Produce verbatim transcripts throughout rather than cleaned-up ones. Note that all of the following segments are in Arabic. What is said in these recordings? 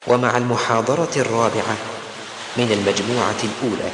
ومع المحاضرة الرابعة من المجموعة الأولى.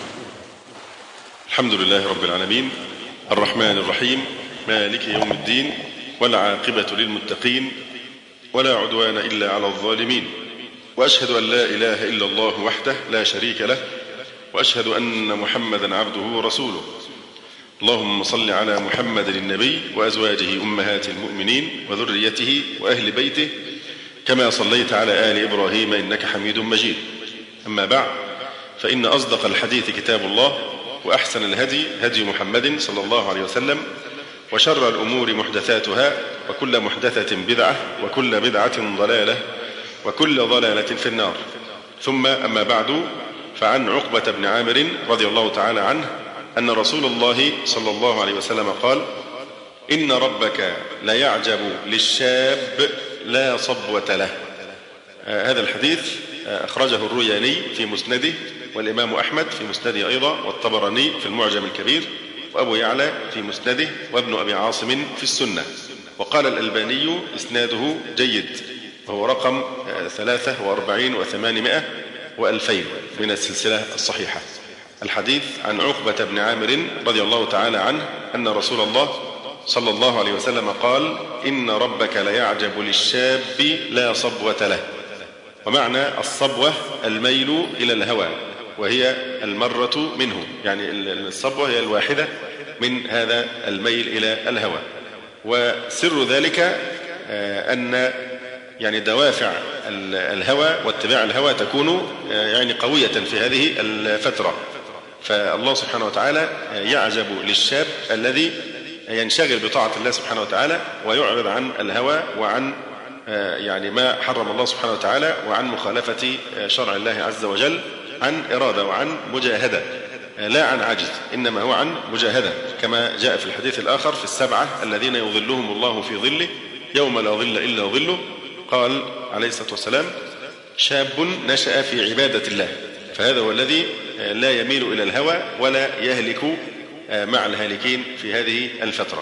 الحمد لله رب العالمين، الرحمن الرحيم، مالك يوم الدين، والعاقبة للمتقين، ولا عدوان إلا على الظالمين، وأشهد أن لا إله إلا الله وحده لا شريك له، وأشهد أن محمدا عبده ورسوله. اللهم صل على محمد النبي وأزواجه أمهات المؤمنين وذريته وأهل بيته كما صليت على آل إبراهيم إنك حميد مجيد. أما بعد، فإن أصدق الحديث كتاب الله، وأحسن الهدي هدي محمد صلى الله عليه وسلم، وشر الأمور محدثاتها، وكل محدثة بدعة، وكل بدعة ضلالة، وكل ضلالة في النار. ثم أما بعد، فعن عقبة بن عامر رضي الله تعالى عنه أن رسول الله صلى الله عليه وسلم قال: إن ربك ليعجب للشاب لا صبوة له. آه هذا الحديث آه أخرجه الروياني في مسنده، والإمام أحمد في مسنده أيضا، والطبراني في المعجم الكبير، وأبو يعلى في مسنده، وابن أبي عاصم في السنة. وقال الألباني إسناده جيد، وهو رقم آه ثلاثة وأربعين وثمانمائة وألفين من السلسلة الصحيحة. الحديث عن عقبة بن عامر رضي الله تعالى عنه أن رسول الله صلى الله عليه وسلم قال: إن ربك ليعجب للشاب لا صبوة له. ومعنى الصبوة الميل إلى الهوى، وهي المرة منه، يعني الصبوة هي الواحدة من هذا الميل إلى الهوى. وسر ذلك أن يعني دوافع الهوى واتباع الهوى تكون يعني قوية في هذه الفترة. فالله سبحانه وتعالى يعجب للشاب الذي ينشغل بطاعة الله سبحانه وتعالى، ويعرض عن الهوى وعن يعني ما حرم الله سبحانه وتعالى، وعن مخالفة شرع الله عز وجل، عن إرادة وعن مجاهدة، لا عن عجز، إنما هو عن مجاهدة، كما جاء في الحديث الآخر في السبعة الذين يظلهم الله في ظله يوم لا ظل إلا ظله. قال عليه الصلاة والسلام: شاب نشأ في عبادة الله، فهذا هو الذي لا يميل إلى الهوى ولا يهلك مع الهالكين في هذه الفترة.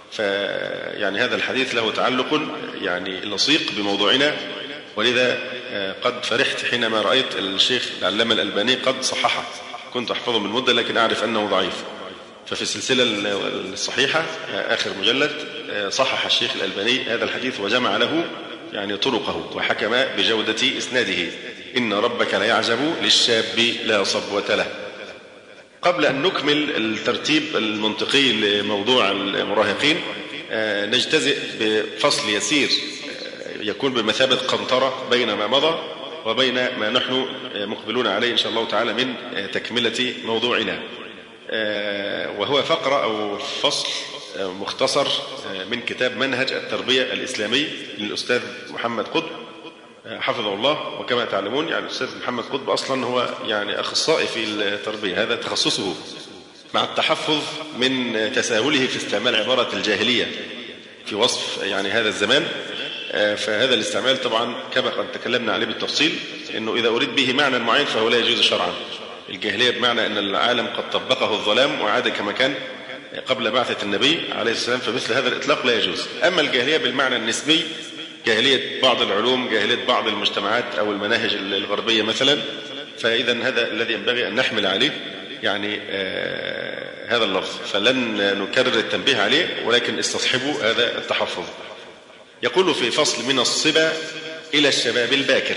فيعني هذا الحديث له تعلق يعني لصيق بموضوعنا، ولذا قد فرحت حينما رأيت الشيخ العلامة الألباني قد صححه. كنت أحفظه من مدة لكن أعرف أنه ضعيف، ففي السلسلة الصحيحة آخر مجلد صحح الشيخ الألباني هذا الحديث وجمع له يعني طرقه، وحكم بجودة إسناده: إن ربك ليعجب للشاب لا صبوة له. قبل أن نكمل الترتيب المنطقي لموضوع المراهقين، نجتزئ بفصل يسير يكون بمثابة قنطرة بين ما مضى وبين ما نحن مقبلون عليه إن شاء الله تعالى من تكملة موضوعنا، وهو فقرة أو فصل مختصر من كتاب منهج التربية الإسلامي للأستاذ محمد قطب حفظه الله. وكما تعلمون يعني الأستاذ محمد قطب أصلا هو يعني أخصائي في التربية، هذا تخصصه، مع التحفظ من تساهله في استعمال عبارة الجاهلية في وصف يعني هذا الزمان. فهذا الاستعمال طبعا كما قد تكلمنا عليه بالتفصيل، أنه إذا أريد به معنى معين فهو لا يجوز شرعا. الجاهلية بمعنى أن العالم قد طبقه الظلام وعاد كما كان قبل بعثة النبي عليه السلام، فمثل هذا الإطلاق لا يجوز. أما الجاهلية بالمعنى النسبي، جاهلية بعض العلوم، جاهلية بعض المجتمعات أو المناهج الغربية مثلا، فإذا هذا الذي ينبغي أن نحمل عليه يعني آه هذا اللفظ، فلن نكرر التنبيه عليه ولكن استصحبوا هذا التحفظ. يقول في فصل من الصبا إلى الشباب الباكر،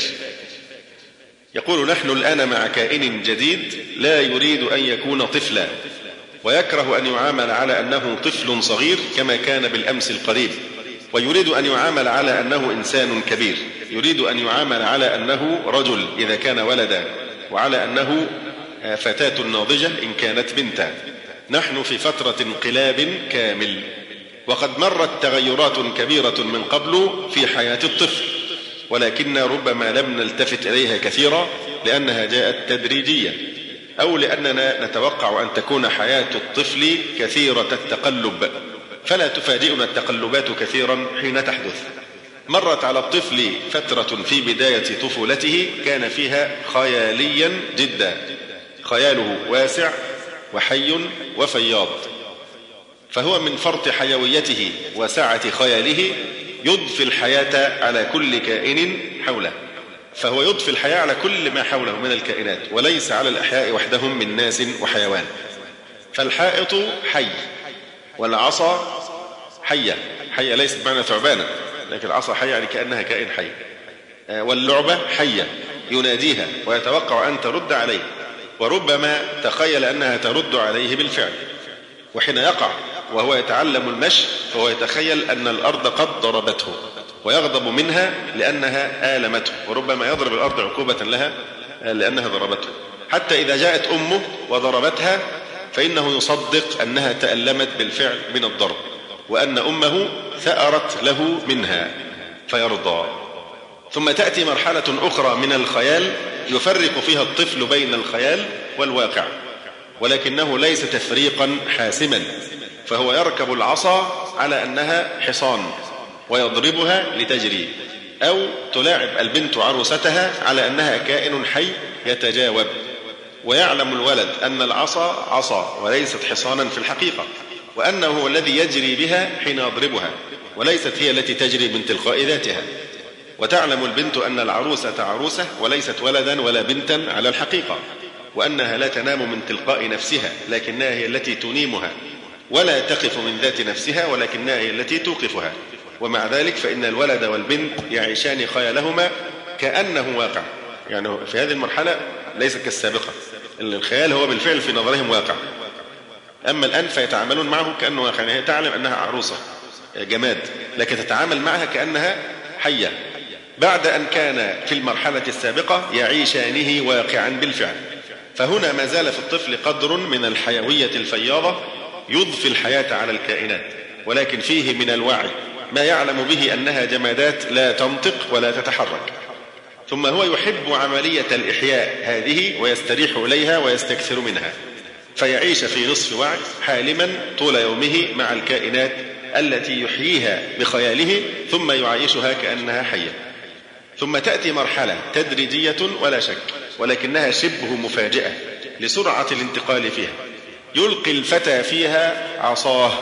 يقول: نحن الآن مع كائن جديد لا يريد أن يكون طفلا، ويكره أن يعامل على أنه طفل صغير كما كان بالأمس القريب، ويريد أن يعامل على أنه إنسان كبير، يريد أن يعامل على أنه رجل إذا كان ولدا، وعلى أنه فتاة ناضجة إن كانت بنتا. نحن في فترة انقلاب كامل، وقد مرت تغيرات كبيرة من قبل في حياة الطفل، ولكن ربما لم نلتفت إليها كثيرا لأنها جاءت تدريجية، أو لأننا نتوقع أن تكون حياة الطفل كثيرة التقلب، فلا تفاجئنا التقلبات كثيرا حين تحدث. مرت على الطفل فترة في بداية طفولته كان فيها خياليا جدا، خياله واسع وحي وفياض، فهو من فرط حيويته وسعة خياله يضفي الحياة على كل كائن حوله. فهو يضفي الحياة على كل ما حوله من الكائنات، وليس على الأحياء وحدهم من ناس وحيوان. فالحائط حي، والعصا حية، حية ليست بمعنى ثعبانة، لكن العصا حية يعني كأنها كائن حي. واللعبة حية يناديها ويتوقع أن ترد عليه، وربما تخيل أنها ترد عليه بالفعل. وحين يقع وهو يتعلم المشي فهو يتخيل أن الأرض قد ضربته ويغضب منها لأنها آلمته، وربما يضرب الأرض عقوبة لها لأنها ضربته. حتى إذا جاءت أمه وضربتها فإنه يصدق أنها تألمت بالفعل من الضرب، وأن أمه ثأرت له منها فيرضى. ثم تأتي مرحلة أخرى من الخيال يفرق فيها الطفل بين الخيال والواقع، ولكنه ليس تفريقا حاسما، فهو يركب العصا على أنها حصان ويضربها لتجري، أو تلاعب البنت عروستها على أنها كائن حي يتجاوب، ويعلم الولد أن العصا عصا وليست حصانا في الحقيقة، وأنه هو الذي يجري بها حين يضربها، وليست هي التي تجري من تلقاء ذاتها. وتعلم البنت أن العروسة عروسة وليست ولدا ولا بنتا على الحقيقة، وأنها لا تنام من تلقاء نفسها لكنها هي التي تنيمها، ولا تقف من ذات نفسها ولكنها هي التي توقفها. ومع ذلك فإن الولد والبنت يعيشان خيالهما كأنه واقع، يعني في هذه المرحلة ليس كالسابقة، الخيال هو بالفعل في نظرهم واقع، أما الآن فيتعاملون معه كأنه واقع. يعني هي تعلم أنها عروسة جماد لكن تتعامل معها كأنها حية، بعد أن كان في المرحلة السابقة يعيشانه واقعا بالفعل. فهنا ما زال في الطفل قدر من الحيوية الفياضة يضفي الحياة على الكائنات، ولكن فيه من الوعي ما يعلم به أنها جمادات لا تنطق ولا تتحرك. ثم هو يحب عملية الإحياء هذه ويستريح إليها ويستكثر منها، فيعيش في نصف وعي حالما طول يومه مع الكائنات التي يحييها بخياله ثم يعيشها كأنها حية. ثم تأتي مرحلة تدريجية ولا شك، ولكنها شبه مفاجئة لسرعة الانتقال فيها. يلقي الفتى فيها عصاه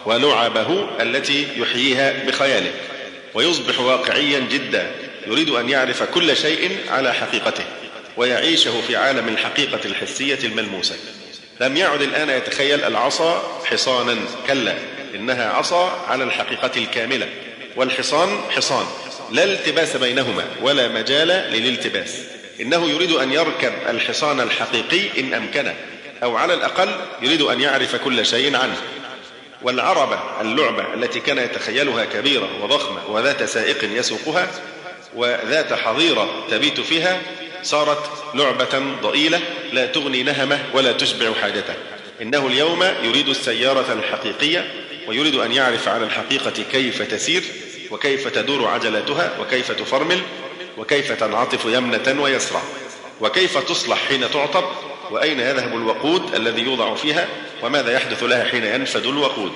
ولعبه التي يحييها بخياله، ويصبح واقعيا جدا، يريد أن يعرف كل شيء على حقيقته ويعيشه في عالم الحقيقة الحسية الملموسة. لم يعد الآن يتخيل العصا حصانا، كلا، إنها عصا على الحقيقة الكاملة، والحصان حصان، لا التباس بينهما ولا مجال للالتباس. إنه يريد أن يركب الحصان الحقيقي إن أمكنه، أو على الأقل يريد أن يعرف كل شيء عنه. والعربة اللعبة التي كان يتخيلها كبيرة وضخمة وذات سائق يسوقها وذات حظيرة تبيت فيها صارت لعبة ضئيلة لا تغني نهمه ولا تشبع حاجته. إنه اليوم يريد السيارة الحقيقية، ويريد أن يعرف على الحقيقة كيف تسير وكيف تدور عجلتها وكيف تفرمل وكيف تنعطف يمنة ويسرى وكيف تصلح حين تعطب، وأين يذهب الوقود الذي يوضع فيها وماذا يحدث لها حين ينفد الوقود.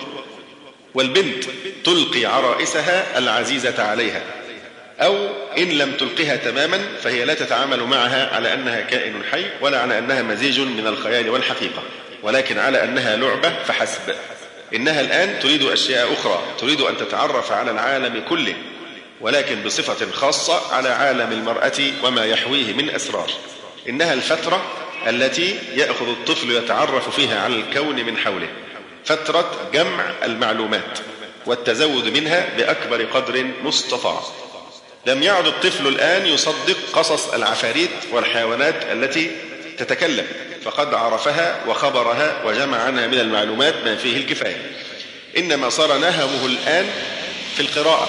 والبنت تلقي عرائسها العزيزة عليها، أو إن لم تلقها تماما فهي لا تتعامل معها على أنها كائن حي ولا على أنها مزيج من الخيال والحقيقة، ولكن على أنها لعبة فحسب. إنها الآن تريد أشياء أخرى، تريد أن تتعرف على العالم كله، ولكن بصفة خاصة على عالم المرأة وما يحويه من أسرار. إنها الفترة التي يأخذ الطفل يتعرف فيها على الكون من حوله، فترة جمع المعلومات والتزود منها بأكبر قدر مستطاع. لم يعد الطفل الآن يصدق قصص العفاريت والحيوانات التي تتكلم، فقد عرفها وخبرها وجمع عنها من المعلومات ما فيه الكفاية. إنما صار نهمه الآن في القراءة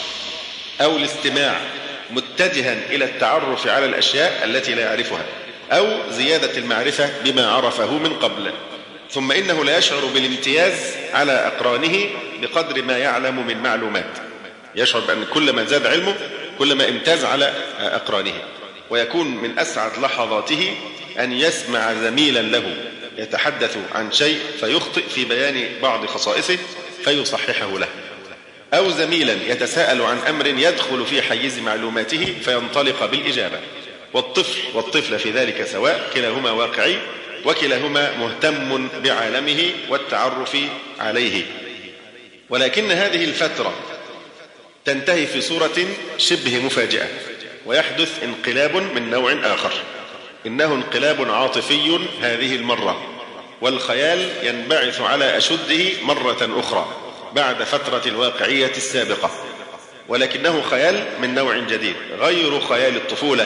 أو الاستماع، متجها إلى التعرف على الأشياء التي لا يعرفها أو زيادة المعرفة بما عرفه من قبل. ثم إنه لا يشعر بالامتياز على أقرانه بقدر ما يعلم من معلومات، يشعر بأن كل ما زاد علمه كل ما امتاز على أقرانه، ويكون من أسعد لحظاته أن يسمع زميلا له يتحدث عن شيء فيخطئ في بيان بعض خصائصه فيصححه له، أو زميلا يتساءل عن أمر يدخل في حيز معلوماته فينطلق بالإجابة. والطفل والطفل في ذلك سواء، كلاهما واقعي وكلاهما مهتم بعالمه والتعرف عليه. ولكن هذه الفترة تنتهي في صورة شبه مفاجئة، ويحدث انقلاب من نوع آخر، إنه انقلاب عاطفي هذه المرة، والخيال ينبعث على أشده مرة أخرى بعد فترة الواقعية السابقة، ولكنه خيال من نوع جديد غير خيال الطفولة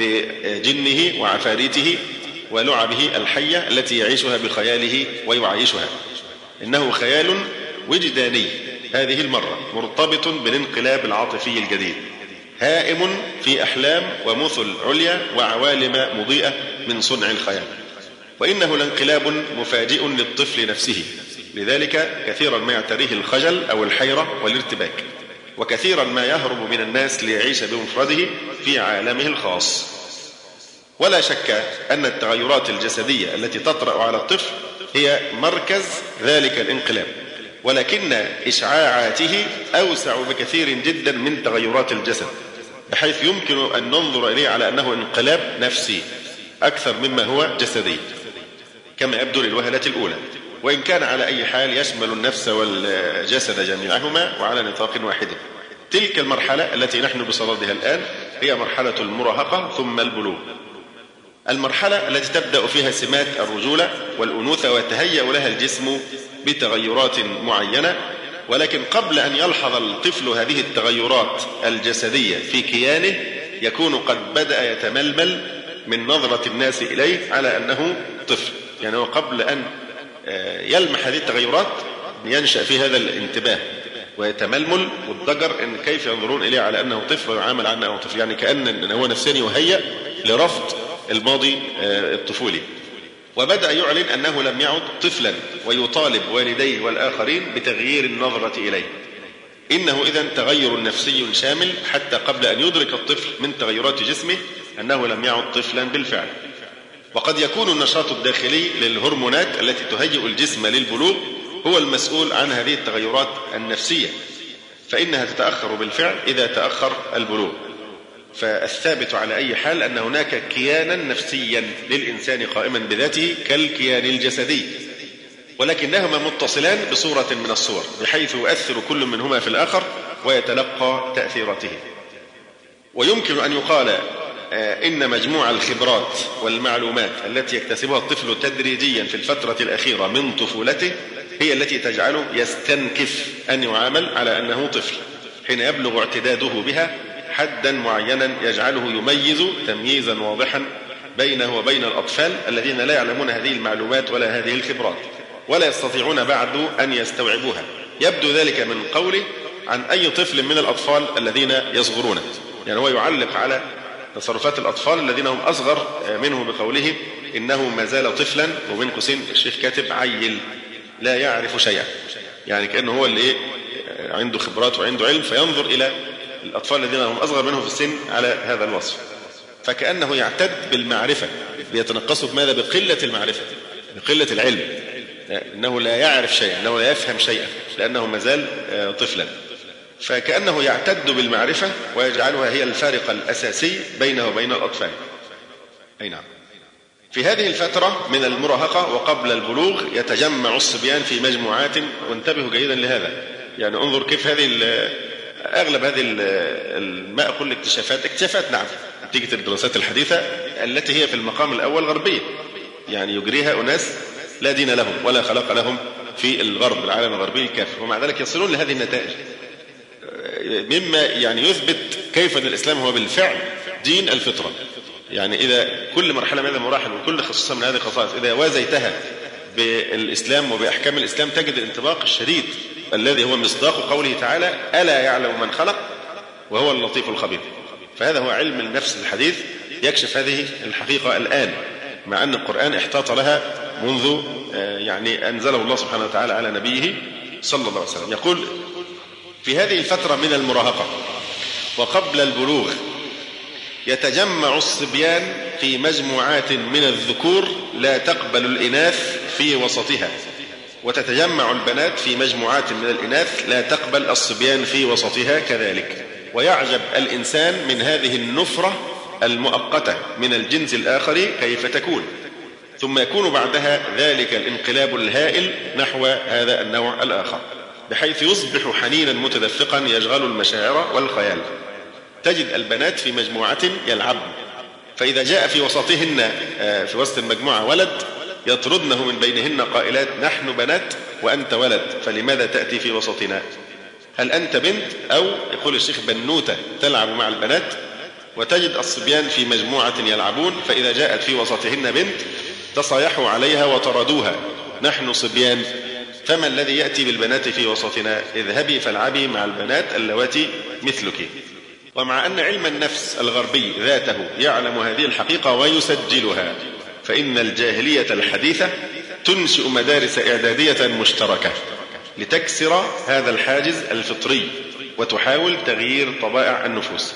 بجنه وعفاريته ولعبه الحية التي يعيشها بخياله ويعيشها، إنه خيال وجداني هذه المرة مرتبط بالانقلاب العاطفي الجديد، هائم في أحلام ومثل عليا وعوالم مضيئة من صنع الخيال. وإنه لانقلاب مفاجئ للطفل نفسه، لذلك كثيرا ما يعتريه الخجل أو الحيرة والارتباك، وكثيرا ما يهرب من الناس ليعيش بمفرده في عالمه الخاص. ولا شك أن التغيرات الجسدية التي تطرأ على الطفل هي مركز ذلك الانقلاب، ولكن إشعاعاته أوسع بكثير جدا من تغيرات الجسد، بحيث يمكن أن ننظر إليه على أنه انقلاب نفسي أكثر مما هو جسدي كما يبدو للوهلة الأولى، وإن كان على أي حال يشمل النفس والجسد جميعهما وعلى نطاق واحد. تلك المرحلة التي نحن بصددها الآن هي مرحلة المراهقة ثم البلوغ، المرحلة التي تبدأ فيها سمات الرجولة والأنوثة ويتهيأ لها الجسم بتغيرات معينة، ولكن قبل أن يلحظ الطفل هذه التغيرات الجسدية في كيانه يكون قد بدأ يتململ من نظرة الناس إليه على أنه طفل، يعني هو قبل أن يلمح هذه التغيرات ينشأ في هذا الانتباه ويتململ والضجر إن كيف ينظرون إليه على أنه طفل ويعامل عنه أنه طفل، يعني كأن هو نفسيا يهيأ لرفض الماضي الطفولي. وبدأ يعلن أنه لم يعد طفلا ويطالب والديه والآخرين بتغيير النظرة إليه. إنه إذن تغير نفسي شامل حتى قبل أن يدرك الطفل من تغيرات جسمه أنه لم يعد طفلا بالفعل. وقد يكون النشاط الداخلي للهرمونات التي تهيئ الجسم للبلوغ هو المسؤول عن هذه التغيرات النفسية، فإنها تتأخر بالفعل إذا تأخر البلوغ. فالثابت على أي حال أن هناك كيانا نفسيا للإنسان قائما بذاته كالكيان الجسدي، ولكنهما متصلان بصورة من الصور بحيث يؤثر كل منهما في الآخر ويتلقى تأثيراته. ويمكن أن يقال إن مجموع الخبرات والمعلومات التي يكتسبها الطفل تدريجيا في الفترة الأخيرة من طفولته هي التي تجعله يستنكف أن يعامل على أنه طفل، حين يبلغ اعتداده بها حدا معينا يجعله يميز تمييزا واضحا بينه وبين الأطفال الذين لا يعلمون هذه المعلومات ولا هذه الخبرات ولا يستطيعون بعد أن يستوعبوها. يبدو ذلك من قوله عن أي طفل من الأطفال الذين يصغرون، يعني هو يعلق على تصرفات الأطفال الذين هم أصغر منه بقوله إنه ما زال طفلا، وبين قوسين الشيخ كاتب عيل لا يعرف شيئا، يعني كأنه هو اللي عنده خبرات وعنده علم فينظر إلى الأطفال الذين هم أصغر منه في السن على هذا الوصف، فكأنه يعتد بالمعرفة، بيتنقصه بماذا؟ بقلة المعرفة، بقلة العلم، إنه لا يعرف شيئا، إنه لا يفهم شيئا لأنه ما زال طفلا، فكأنه يعتد بالمعرفة ويجعلها هي الفارق الأساسي بينه وبين الأطفال. أي نعم. في هذه الفترة من المراهقة وقبل البلوغ يتجمع الصبيان في مجموعات، وانتبهوا جيدا لهذا، يعني انظر كيف هذه أغلب هذه ما أقول اكتشافات اكتشافات نعم نتيجة الدراسات الحديثة التي هي في المقام الأول غربية، يعني يجريها أناس لا دين لهم ولا خلق لهم في الغرب العالم الغربي الكافر، ومع ذلك يصلون لهذه النتائج، مما يعني يثبت كيف أن الإسلام هو بالفعل دين الفطرة. يعني إذا كل مرحلة من هذه المراحل وكل خصوصا من هذه الخصائص إذا وازيتها بالإسلام وبأحكام الإسلام تجد الانطباق الشديد الذي هو مصداق قوله تعالى ألا يعلم من خلق وهو اللطيف الخبير. فهذا هو علم النفس الحديث يكشف هذه الحقيقة الآن، مع أن القرآن احتاط لها منذ يعني أنزله الله سبحانه وتعالى على نبيه صلى الله عليه وسلم. يقول في هذه الفترة من المراهقة وقبل البلوغ يتجمع الصبيان في مجموعات من الذكور لا تقبل الإناث في وسطها، وتتجمع البنات في مجموعات من الإناث لا تقبل الصبيان في وسطها كذلك. ويعجب الإنسان من هذه النفرة المؤقتة من الجنس الآخر كيف تكون، ثم يكون بعدها ذلك الانقلاب الهائل نحو هذا النوع الآخر، بحيث يصبح حنينا متدفقا يشغل المشاعر والخيال. تجد البنات في مجموعة يلعبن، فإذا جاء في وسطهن في وسط المجموعة ولد يطردنه من بينهن قائلات: نحن بنات وأنت ولد، فلماذا تأتي في وسطنا؟ هل أنت بنت؟ أو يقول الشيخ بنوتة تلعب مع البنات. وتجد الصبيان في مجموعة يلعبون، فإذا جاءت في وسطهن بنت تصايحوا عليها وطردوها: نحن صبيان، فما الذي يأتي بالبنات في وسطنا؟ اذهبي فالعبي مع البنات اللواتي مثلك. ومع أن علم النفس الغربي ذاته يعلم هذه الحقيقة ويسجلها، فإن الجاهلية الحديثة تنشئ مدارس إعدادية مشتركة لتكسر هذا الحاجز الفطري وتحاول تغيير طبائع النفوس.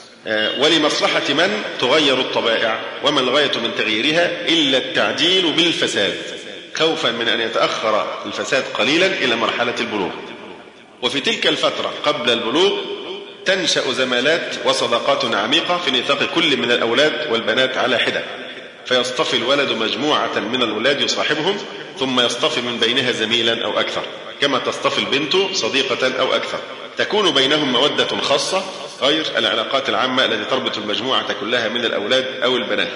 ولمصلحة من تغير الطبائع؟ وما الغاية من تغييرها إلا التعجيل بالفساد، خوفا من أن يتأخر الفساد قليلا إلى مرحلة البلوغ. وفي تلك الفترة قبل البلوغ تنشأ زمالات وصداقات عميقة في نطاق كل من الأولاد والبنات على حدة، فيصطفي الولد مجموعة من الأولاد يصاحبهم، ثم يصطفي من بينها زميلا أو أكثر، كما تصطفي البنت صديقة أو أكثر، تكون بينهم مودة خاصة غير العلاقات العامة التي تربط المجموعة كلها من الأولاد أو البنات،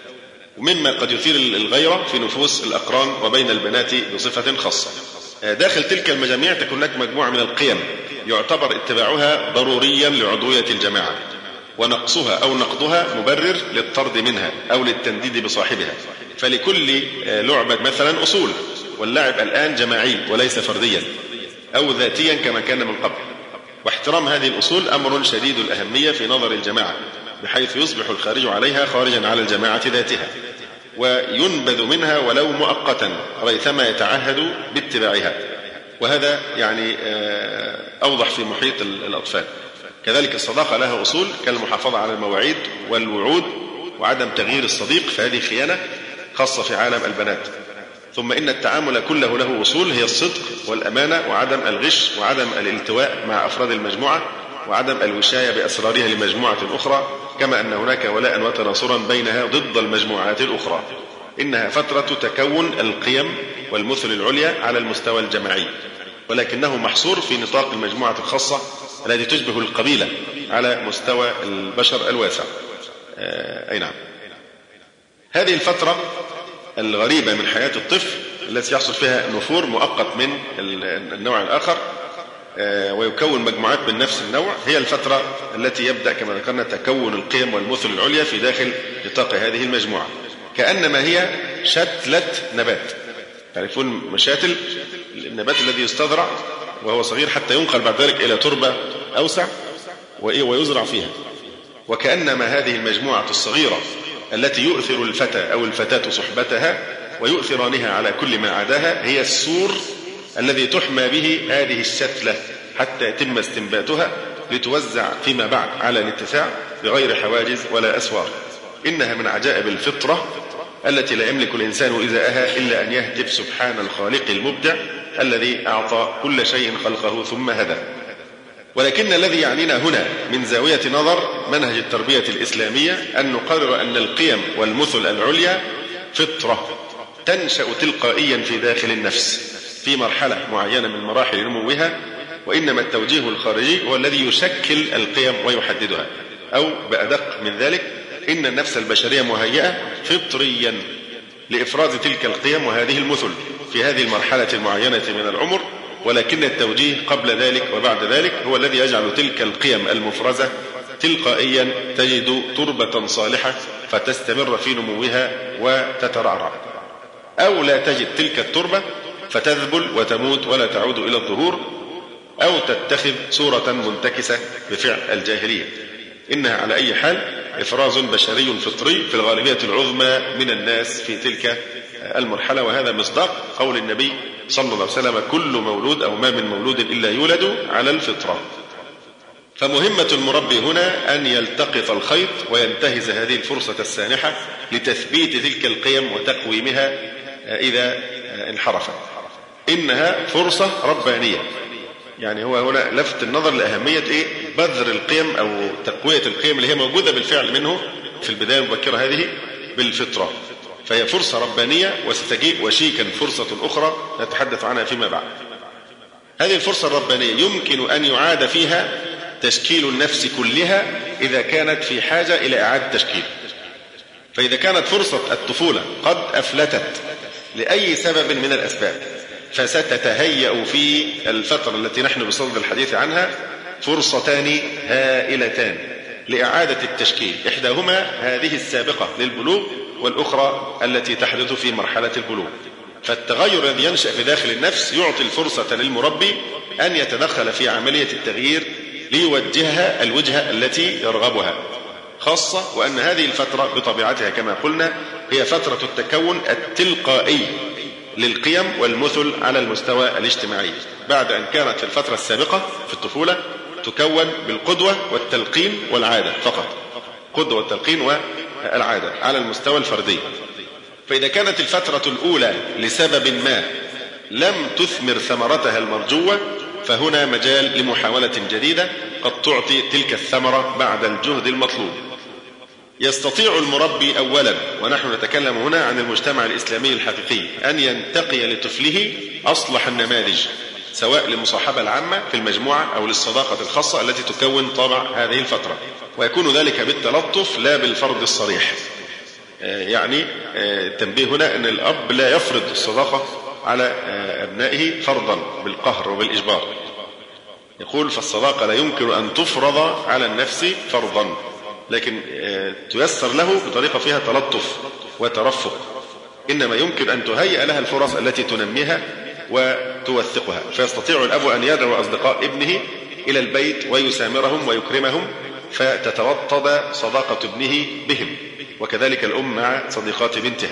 ومما قد يثير الغيرة في نفوس الأقران وبين البنات بصفة خاصة. داخل تلك المجاميع تكون هناك مجموعة من القيم يعتبر اتباعها ضروريا لعضوية الجماعة، ونقصها أو نقضها مبرر للطرد منها أو للتنديد بصاحبها. فلكل لعبة مثلا أصول، واللعب الآن جماعي وليس فرديا أو ذاتيا كما كان من قبل. واحترام هذه الأصول أمر شديد الأهمية في نظر الجماعة، بحيث يصبح الخارج عليها خارجا على الجماعة ذاتها، وينبذ منها ولو مؤقتا ريثما يتعهد باتباعها. وهذا يعني أوضح في محيط الأطفال. كذلك الصداقة لها أصول كالمحافظة على المواعيد والوعود وعدم تغيير الصديق، فهذه خيانة خاصة في عالم البنات. ثم إن التعامل كله له أصول، هي الصدق والأمانة وعدم الغش وعدم الالتواء مع أفراد المجموعة وعدم الوشاية بأسرارها لمجموعة أخرى، كما أن هناك ولاء وتناصرا بينها ضد المجموعات الأخرى. إنها فترة تكون القيم والمثل العليا على المستوى الجماعي، ولكنه محصور في نطاق المجموعة الخاصة التي تشبه القبيلة على مستوى البشر الواسع. أي نعم. هذه الفترة الغريبة من حياة الطفل التي يحصل فيها نفور مؤقت من النوع الآخر ويكون مجموعات من نفس النوع، هي الفترة التي يبدأ كما ذكرنا تكون القيم والمثل العليا في داخل نطاق هذه المجموعة، كأنما هي شتلة نبات. تعرفون مشاتل النبات الذي يستزرع وهو صغير حتى ينقل بعد ذلك إلى تربة أوسع ويزرع فيها. وكأنما هذه المجموعة الصغيرة التي يؤثر الفتى أو الفتاة صحبتها ويؤثرانها على كل من عداها هي السور الذي تحمى به هذه الشتلة حتى يتم استنباتها لتوزع فيما بعد على الاتساع بغير حواجز ولا أسوار. إنها من عجائب الفطرة التي لا يملك الإنسان إزاءها إلا أن يهتف سبحان الخالق المبدع الذي أعطى كل شيء خلقه ثم هدى. ولكن الذي يعنينا هنا من زاوية نظر منهج التربية الإسلامية أن نقرر أن القيم والمثل العليا فطرة تنشأ تلقائيا في داخل النفس في مرحلة معينة من مراحل نموها، وإنما التوجيه الخارجي هو الذي يشكل القيم ويحددها. أو بأدق من ذلك، إن النفس البشرية مهيئة فطريا لإفراز تلك القيم وهذه المثل في هذه المرحلة المعينة من العمر، ولكن التوجيه قبل ذلك وبعد ذلك هو الذي يجعل تلك القيم المفرزة تلقائيا تجد تربة صالحة فتستمر في نموها وتترعرع، أو لا تجد تلك التربة فتذبل وتموت ولا تعود إلى الظهور، أو تتخذ صورة منتكسة بفعل الجاهلية. إنها على أي حال إفراز بشري فطري في الغالبية العظمى من الناس في تلك المرحلة، وهذا مصداق قول النبي صلى الله عليه وسلم: كل مولود أو ما من مولود إلا يولد على الفطرة. فمهمة المربي هنا أن يلتقط الخيط وينتهز هذه الفرصة السانحة لتثبيت تلك القيم وتقويمها إذا انحرفت. إنها فرصة ربانية، يعني هو هنا لفت النظر لأهمية إيه؟ بذر القيم أو تقوية القيم اللي هي موجودة بالفعل منه في البداية المبكرة هذه بالفطرة، فهي فرصة ربانية وستجيء وشيكا فرصة أخرى نتحدث عنها فيما بعد. هذه الفرصة الربانية يمكن أن يعاد فيها تشكيل النفس كلها إذا كانت في حاجة إلى إعادة تشكيل. فإذا كانت فرصة الطفولة قد أفلتت لأي سبب من الأسباب، فستتهيأ في الفترة التي نحن بصدد الحديث عنها فرصتان هائلتان لإعادة التشكيل، إحداهما هذه السابقة للبلوغ، والأخرى التي تحدث في مرحلة البلوغ. فالتغير الذي ينشأ في داخل النفس يعطي الفرصة للمربي أن يتدخل في عملية التغيير ليوجهها الوجهة التي يرغبها، خاصة وأن هذه الفترة بطبيعتها كما قلنا هي فترة التكون التلقائي للقيم والمثل على المستوى الاجتماعي، بعد أن كانت في الفترة السابقة في الطفولة تكون بالقدوة والتلقين والعادة فقط، قدوة والتلقين والعادة على المستوى الفردي. فإذا كانت الفترة الأولى لسبب ما لم تثمر ثمرتها المرجوة، فهنا مجال لمحاولة جديدة قد تعطي تلك الثمرة بعد الجهد المطلوب. يستطيع المربي أولا، ونحن نتكلم هنا عن المجتمع الإسلامي الحقيقي، أن ينتقي لطفله أصلح النماذج، سواء للمصاحبة العامة في المجموعة أو للصداقة الخاصة التي تكون طابع هذه الفترة، ويكون ذلك بالتلطف لا بالفرض الصريح. يعني التنبيه هنا أن الأب لا يفرض الصداقة على أبنائه فرضا بالقهر وبالإجبار. يقول فالصداقة لا يمكن أن تفرض على النفس فرضا، لكن تيسر له بطريقة فيها تلطف وترفق، إنما يمكن أن تهيئ لها الفرص التي تنميها وتوثقها. فيستطيع الأب أن يدعو أصدقاء ابنه إلى البيت ويسامرهم ويكرمهم، فتتوطد صداقة ابنه بهم، وكذلك الأم مع صديقات بنتها.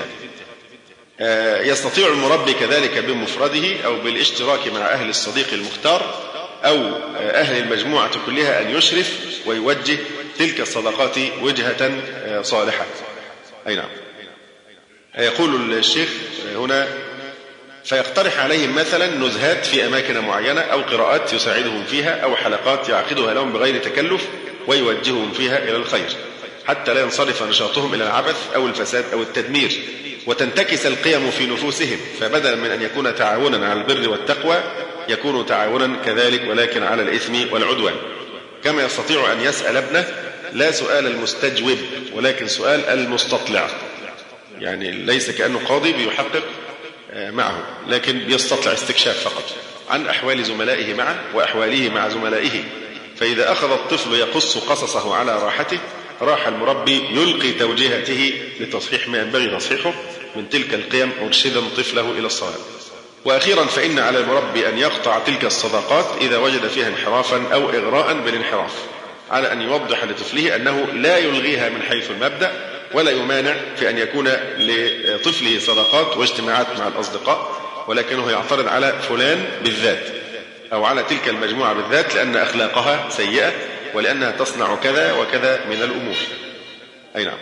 يستطيع المربي كذلك بمفرده أو بالاشتراك مع أهل الصديق المختار أو أهل المجموعة كلها أن يشرف ويوجه تلك الصداقات وجهة صالحة. أي نعم. يقول الشيخ هنا فيقترح عليهم مثلا نزهات في أماكن معينة أو قراءات يساعدهم فيها أو حلقات يعقدها لهم بغير تكلف ويوجههم فيها إلى الخير، حتى لا ينصرف نشاطهم إلى العبث أو الفساد أو التدمير، وتنتكس القيم في نفوسهم، فبدلا من أن يكون تعاونا على البر والتقوى يكون تعاونا كذلك ولكن على الإثم والعدوان. كما يستطيع أن يسأل ابنه لا سؤال المستجوب ولكن سؤال المستطلع، يعني ليس كأنه قاضي بيحقق معه، لكن بيستطلع استكشاف فقط عن أحوال زملائه معه وأحواله مع زملائه. فإذا أخذ الطفل يقص قصصه على راحته راح المربي يلقي توجيهاته لتصحيح ما ينبغي تصحيحه من تلك القيم مرشدا طفله إلى الصواب. وأخيرا فإن على المربي أن يقطع تلك الصداقات إذا وجد فيها انحرافا أو إغراء بالانحراف، على أن يوضح لطفله أنه لا يلغيها من حيث المبدأ ولا يمانع في أن يكون لطفله صداقات واجتماعات مع الأصدقاء، ولكنه يعترض على فلان بالذات أو على تلك المجموعة بالذات لأن أخلاقها سيئة ولأنها تصنع كذا وكذا من الأمور. أي نعم.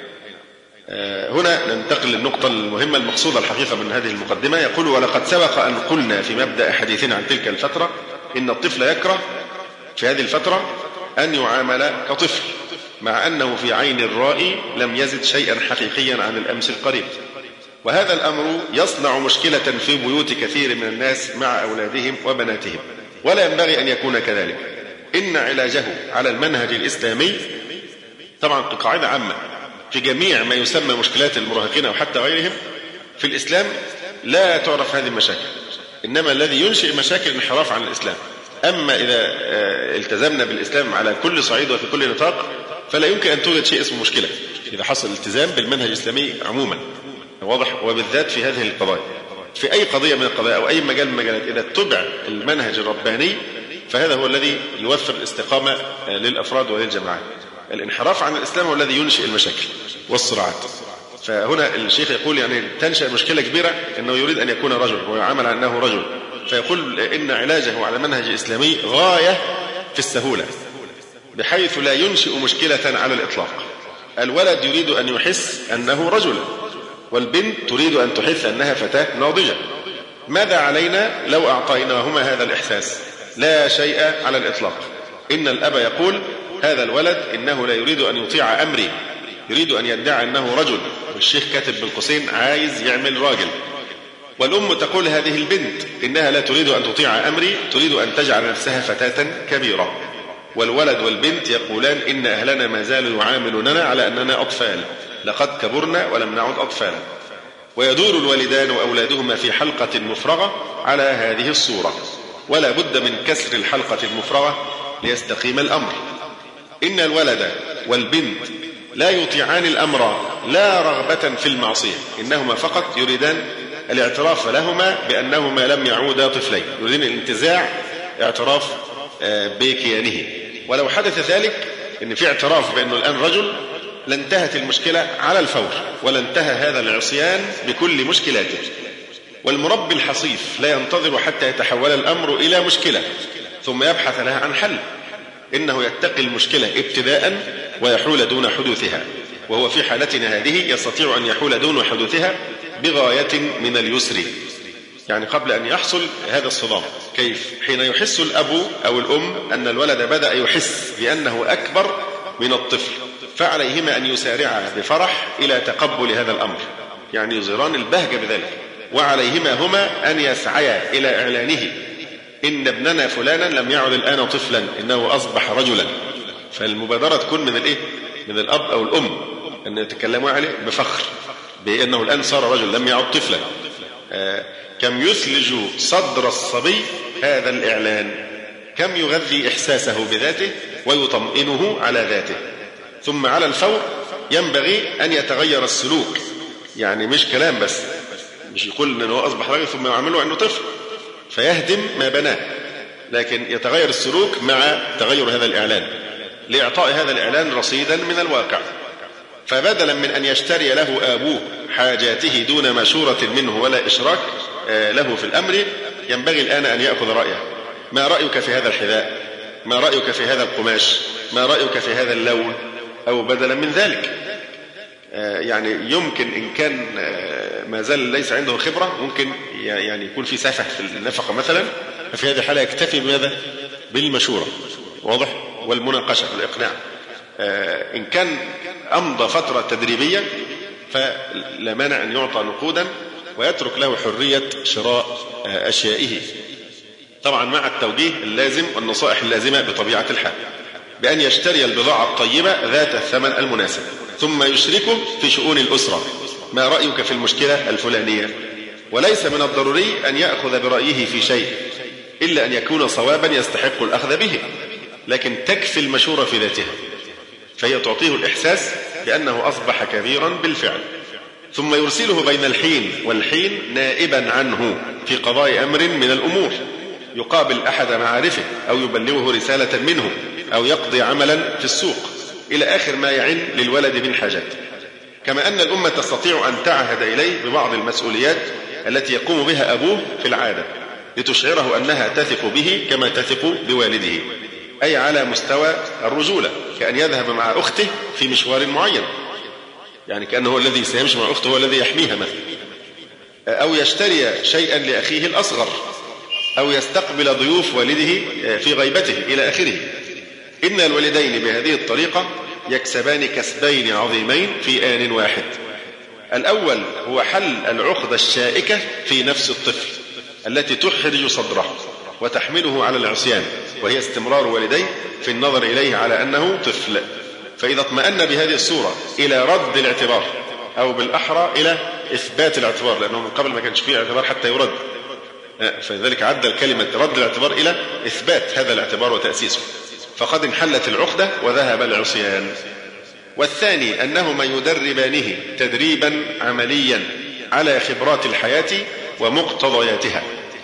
هنا ننتقل للنقطة المهمة المقصودة الحقيقة من هذه المقدمة. يقول ولقد سبق أن قلنا في مبدأ حديثنا عن تلك الفترة إن الطفل يكره في هذه الفترة أن يعامل كطفل، مع أنه في عين الرائي لم يزد شيئا حقيقيا عن الأمس القريب، وهذا الأمر يصنع مشكلة في بيوت كثير من الناس مع أولادهم وبناتهم، ولا ينبغي أن يكون كذلك. إن علاجه على المنهج الإسلامي طبعا قاعدة عامة في جميع ما يسمى مشكلات المراهقين أو حتى غيرهم في الإسلام لا تعرف هذه المشاكل، إنما الذي ينشئ مشاكل انحراف عن الإسلام. أما إذا التزمنا بالإسلام على كل صعيد وفي كل نطاق فلا يمكن أن توجد شيء اسمه مشكلة إذا حصل الالتزام بالمنهج الإسلامي عموما، واضح، وبالذات في هذه القضايا. في أي قضية من القضايا أو أي مجال من المجالات إذا اتبع المنهج الرباني فهذا هو الذي يوفر الاستقامة للأفراد وللجماعات. الانحراف عن الإسلام هو الذي ينشئ المشاكل والصراعات. فهنا الشيخ يقول يعني تنشأ مشكلة كبيرة أنه يريد أن يكون رجل ويعامل أنه رجل، فيقول إن علاجه على منهج إسلامي غاية في السهولة بحيث لا ينشئ مشكلة على الإطلاق. الولد يريد أن يحس أنه رجل، والبنت تريد أن تحس أنها فتاة ناضجة. ماذا علينا لو أعطيناهما هذا الإحساس؟ لا شيء على الإطلاق. إن الأب يقول هذا الولد إنه لا يريد أن يطيع أمري، يريد أن يدعي أنه رجل، والشيخ كاتب بالقوسين عايز يعمل راجل. والأم تقول هذه البنت إنها لا تريد أن تطيع أمري، تريد أن تجعل نفسها فتاة كبيرة. والولد والبنت يقولان إن أهلنا ما زالوا يعاملوننا على أننا أطفال، لقد كبرنا ولم نعد أطفالا. ويدور الوالدان وأولادهما في حلقة مفرغة على هذه الصورة، ولا بد من كسر الحلقة المفرغة ليستقيم الأمر. إن الولد والبنت لا يطيعان الأمر لا رغبة في المعصية، إنهما فقط يريدان الاعتراف لهما بأنهما لم يعودا طفلين، يريدين الانتزاع اعتراف بكيانه. ولو حدث ذلك إن في اعتراف بأنه الآن رجل لانتهت المشكلة على الفور، ولانتهى هذا العصيان بكل مشكلاته. والمربي الحصيف لا ينتظر حتى يتحول الأمر إلى مشكلة ثم يبحث لها عن حل، إنه يتقي المشكلة ابتداء ويحول دون حدوثها، وهو في حالتنا هذه يستطيع أن يحول دون حدوثها بغاية من اليسر، يعني قبل أن يحصل هذا الصدام. كيف؟ حين يحس الأب أو الأم أن الولد بدأ يحس بأنه أكبر من الطفل، فعليهما أن يسارعا بفرح إلى تقبل هذا الأمر، يعني يظهران البهجة بذلك. وعليهما هما أن يسعيا إلى إعلانه، إن ابننا فلانا لم يعد الآن طفلا، إنه أصبح رجلا. فالمبادرة تكون من الإيه؟ من الأب أو الأم، أن يتكلموا عليه بفخر بأنه الآن صار رجل لم يعد طفلا. آه كم يثلج صدر الصبي هذا الإعلان، كم يغذي إحساسه بذاته ويطمئنه على ذاته. ثم على الفور ينبغي أن يتغير السلوك، يعني مش كلام بس، مش يقول أنه أصبح رجل ثم يعمله أنه طفل فيهدم ما بناه، لكن يتغير السلوك مع تغير هذا الإعلان لإعطاء هذا الإعلان رصيدا من الواقع. فبدلا من أن يشتري له أبوه حاجاته دون مشورة منه ولا إشراك له في الأمر، ينبغي الآن أن يأخذ رأيه. ما رأيك في هذا الحذاء؟ ما رأيك في هذا القماش؟ ما رأيك في هذا اللون؟ أو بدلا من ذلك، يعني يمكن إن كان ما زال ليس عنده خبرة ممكن يعني يكون في سفه في النفقة مثلا، ففي هذه الحالة يكتفي بماذا؟ بالمشورة، واضح؟ والمناقشة والإقناع. إن كان أمضى فترة تدريبية فلا مانع أن يعطى نقودا ويترك له حرية شراء أشيائه، طبعا مع التوجيه اللازم والنصائح اللازمة بطبيعة الحال، بأن يشتري البضاعة الطيبة ذات الثمن المناسب، ثم يشركه في شؤون الأسرة. ما رأيك في المشكلة الفلانية؟ وليس من الضروري أن يأخذ برأيه في شيء إلا أن يكون صوابا يستحق الأخذ به، لكن تكفي المشورة في ذاتها، فهي تعطيه الإحساس بأنه أصبح كبيرا بالفعل. ثم يرسله بين الحين والحين نائبا عنه في قضاء أمر من الأمور، يقابل أحد معارفه أو يبلغه رسالة منه أو يقضي عملا في السوق، إلى آخر ما يعن للولد من حاجات. كما أن الأمة تستطيع أن تعهد إليه ببعض المسؤوليات التي يقوم بها أبوه في العادة لتشعره أنها تثق به كما تثق بوالده، أي على مستوى الرجولة، كأن يذهب مع أخته في مشوار معين، يعني كأنه هو الذي سيمشي مع أخته هو الذي يحميها مثلا، أو يشتري شيئا لأخيه الأصغر، أو يستقبل ضيوف والده في غيبته إلى آخره. إن الوالدين بهذه الطريقة يكسبان كسبين عظيمين في آن واحد. الأول هو حل العقدة الشائكة في نفس الطفل التي تحرج صدره وتحمله على العصيان، وهي استمرار والديه في النظر إليه على أنه طفل. فإذا اطمأن بهذه الصورة إلى رد الاعتبار، أو بالأحرى إلى إثبات الاعتبار، لأنه من قبل ما كانش فيه اعتبار حتى يرد، فلذلك عدل كلمة رد الاعتبار إلى إثبات هذا الاعتبار وتأسيسه، فقد انحلت العقدة وذهب العصيان. والثاني أنهما يدربانه تدريبا عمليا على خبرات الحياة ومقتضياتها،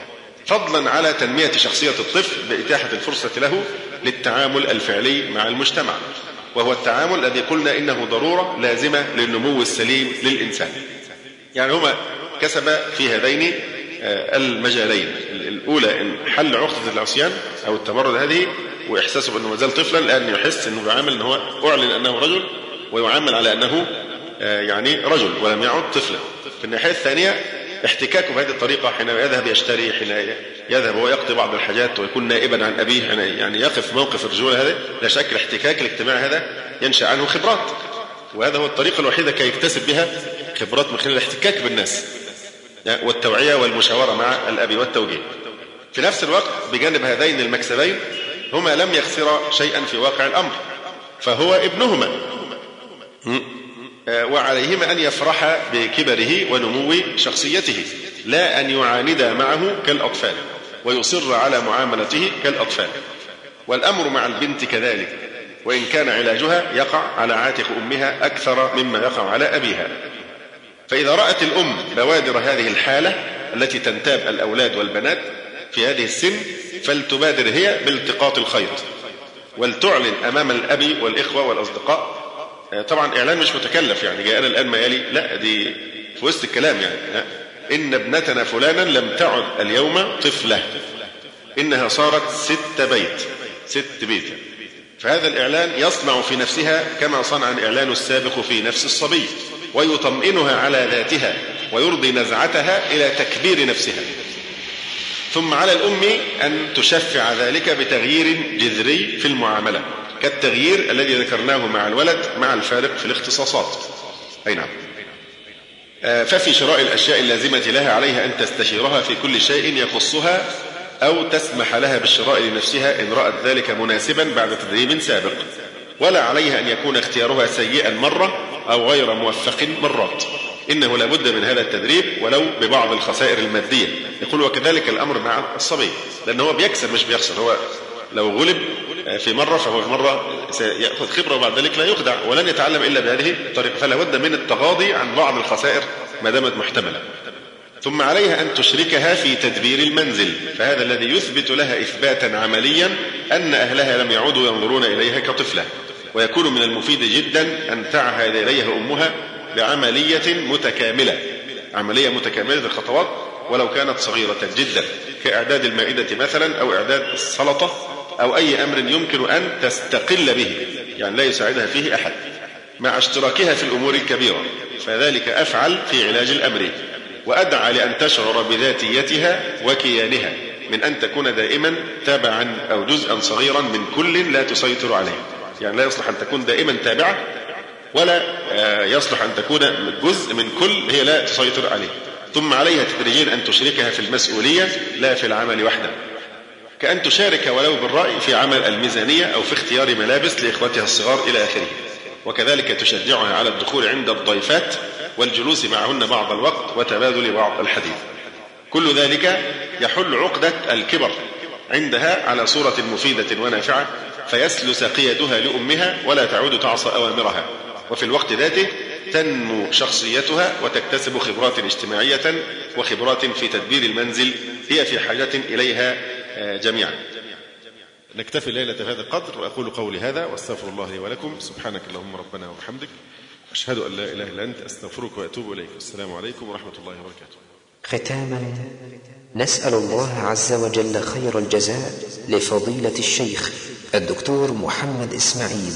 فضلا على تنمية شخصية الطفل بإتاحة الفرصة له للتعامل الفعلي مع المجتمع، وهو التعامل الذي قلنا إنه ضرورة لازمة للنمو السليم للإنسان. يعني هما كسب في هذين المجالين، الأولى إن حل عقدة العصيان أو التمرد هذه وإحساسه بأنه مازال طفلا، لأن يحس أنه يعامل أنه أعلن أنه رجل ويعامل على أنه يعني رجل ولم يعد طفلا. في الناحية الثانية احتكاكه بهذه الطريقة حين يذهب يشتري، حين يذهب ويقضي بعض الحاجات ويكون نائبا عن أبيه، يعني يقف موقف الرجولة هذا، لا شك الاحتكاك الاجتماعي هذا ينشأ عنه خبرات، وهذا هو الطريقة الوحيدة كي يكتسب بها خبرات من خلال الاحتكاك بالناس والتوعية والمشاورة مع الأب والتوجيه. في نفس الوقت بجانب هذين المكسبين هما لم يخسرا شيئا في واقع الأمر، فهو ابنهما، وعليهما أن يفرحا بكبره ونمو شخصيته، لا أن يعاندا معه كالأطفال ويصر على معاملته كالأطفال. والأمر مع البنت كذلك، وإن كان علاجها يقع على عاتق أمها أكثر مما يقع على أبيها. فإذا رأت الأم بوادر هذه الحالة التي تنتاب الأولاد والبنات في هذه السن، فلتبادر هي بالتقاط الخيط ولتعلن أمام الأب والإخوة والأصدقاء. طبعا إعلان مش متكلف، يعني جاءنا الآن ما يلي، لا دي في وسط الكلام، يعني لا. إن ابنتنا فلانا لم تعد اليوم طفلة، إنها صارت ست بيت ست بيت. فهذا الإعلان يصنع في نفسها كما صنع الإعلان السابق في نفس الصبي، ويطمئنها على ذاتها ويرضي نزعتها إلى تكبير نفسها. ثم على الأم أن تشفع ذلك بتغيير جذري في المعاملة، كالتغيير الذي ذكرناه مع الولد مع الفارق في الاختصاصات. أي نعم. ففي شراء الأشياء اللازمة لها عليها أن تستشيرها في كل شيء يخصها، أو تسمح لها بالشراء لنفسها إن رأت ذلك مناسبا بعد تدريب سابق، ولا عليها أن يكون اختيارها سيئا مرة أو غير موفق مرات. إنه لابد من هذا التدريب ولو ببعض الخسائر المادية. يقول وكذلك الأمر مع الصبي، لأنه هو بيكسب مش بيخسر. هو لو غلب في مرة فهو في مرة سيأخذ خبرة وبعد ذلك لا يخدع ولن يتعلم إلا بهذه الطريقة. فلا بد من التغاضي عن بعض الخسائر ما دامت محتملة. ثم عليها أن تشركها في تدبير المنزل، فهذا الذي يثبت لها إثباتا عمليا أن أهلها لم يعودوا ينظرون إليها كطفلة. ويكون من المفيد جدا أن تعهد إليها أمها بعملية متكاملة، عملية متكاملة الخطوات ولو كانت صغيرة جدا، كإعداد المائدة مثلا أو إعداد السلطة أو أي أمر يمكن أن تستقل به، يعني لا يساعدها فيه أحد، مع اشتراكها في الأمور الكبيرة. فذلك أفعل في علاج الأمر، وأدعى لأن تشعر بذاتيتها وكيانها من أن تكون دائما تابعا أو جزءا صغيرا من كل لا تسيطر عليه. يعني لا يصلح أن تكون دائما تابعة، ولا يصلح أن تكون جزء من كل هي لا تسيطر عليه. ثم عليها تدريجيا أن تشركها في المسؤولية لا في العمل وحده، كأن تشارك ولو بالرأي في عمل الميزانية أو في اختيار ملابس لإخوتها الصغار إلى آخره. وكذلك تشجعها على الدخول عند الضيفات والجلوس معهن بعض الوقت وتبادل بعض الحديث. كل ذلك يحل عقدة الكبر عندها على صورة مفيدة ونافعة، فيسلس قيادها لأمها ولا تعود تعصى أوامرها. وفي الوقت ذاته تنمو شخصيتها وتكتسب خبرات اجتماعية وخبرات في تدبير المنزل هي في حاجة إليها جميعا. نكتفي الليلة بهذا القدر، وأقول قولي هذا واستغفر الله لي ولكم. سبحانك اللهم ربنا وبحمدك، أشهد أن لا إله إلا أنت، أستغفرك وأتوب إليك. السلام عليكم ورحمة الله وبركاته. ختاما نسأل الله عز وجل خير الجزاء لفضيلة الشيخ الدكتور محمد إسماعيل،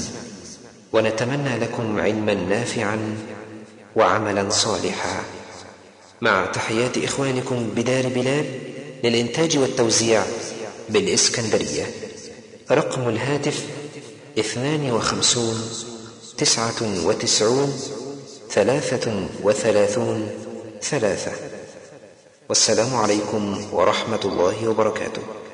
ونتمنى لكم علما نافعا وعملا صالحا، مع تحيات إخوانكم بدار بلال للإنتاج والتوزيع بالإسكندرية. رقم الهاتف اثنان وخمسون تسعة وتسعون ثلاثة وثلاثون ثلاثة. والسلام عليكم ورحمة الله وبركاته.